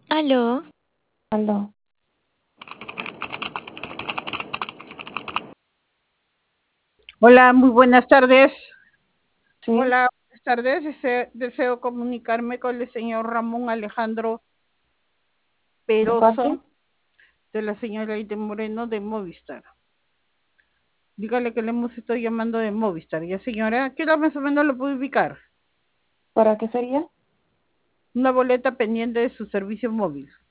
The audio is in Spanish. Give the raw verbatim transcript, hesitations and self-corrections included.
Aló, Aló. Hola, muy buenas tardes. Sí, Hola, buenas tardes. Dese- deseo comunicarme con el señor Ramón Alejandro ¿de parte? Peroso, de la señora Aide Moreno de Movistar. Dígale que le hemos estado llamando de Movistar. Ya, señora, ¿qué hora más o menos lo puede ubicar? ¿Para qué sería? Una boleta pendiente de su servicio móvil.